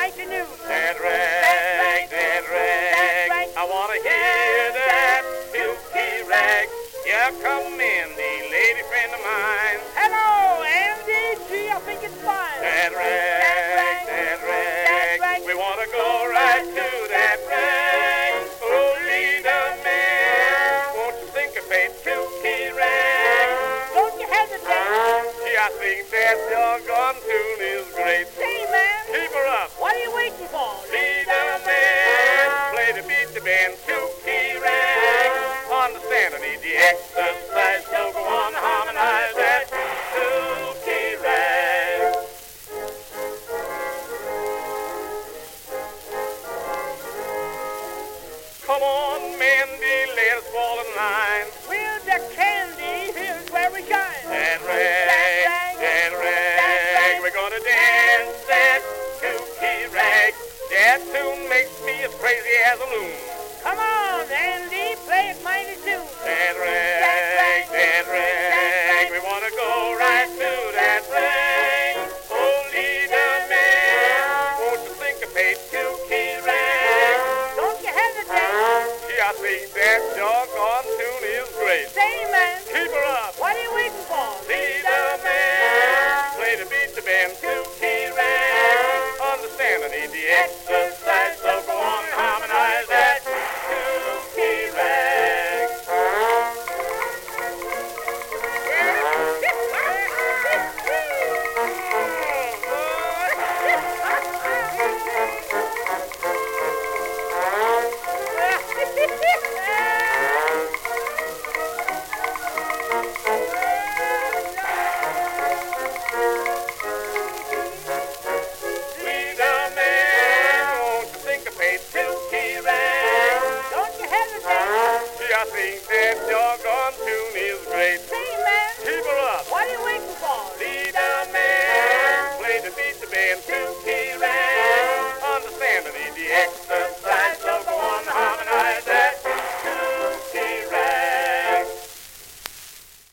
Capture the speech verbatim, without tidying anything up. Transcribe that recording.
like the news. That rag, that rag, I want to hear that Dookie rag. Yeah, come Mandy, lady friend of mine. Hello, Andy. Gee, I think it's fine. That rag, that rag, we want to go right to that rag. Oh, leader man, won't you syncopate Dookie rag? Don't you hesitate. Gee, I think that doggone tune is great. Say, man, Keep her up. what are you waiting for? Leader man, play the beat, the band, Dookie rag. Understand, I need the exercise, so go on, harmonize that Dookie rag. Come on, Mandy, let us fall in line. With the candy, here's where we shine. That rag, that rag, we're gonna dance that Dookie rag. That tune makes me as crazy as a loon. Come on, Andy, play it mighty soon. That rag, that rag, we wanna go right to that rag. Oh, leader man, won't you syncopate Dookie rag? Don't you hesitate. Gee, I think that doggone tune is great. Say, man, Keep her up. what are you waiting for? Leader man, play the beat, the band, Dookie rag. Understand, I need the exercise.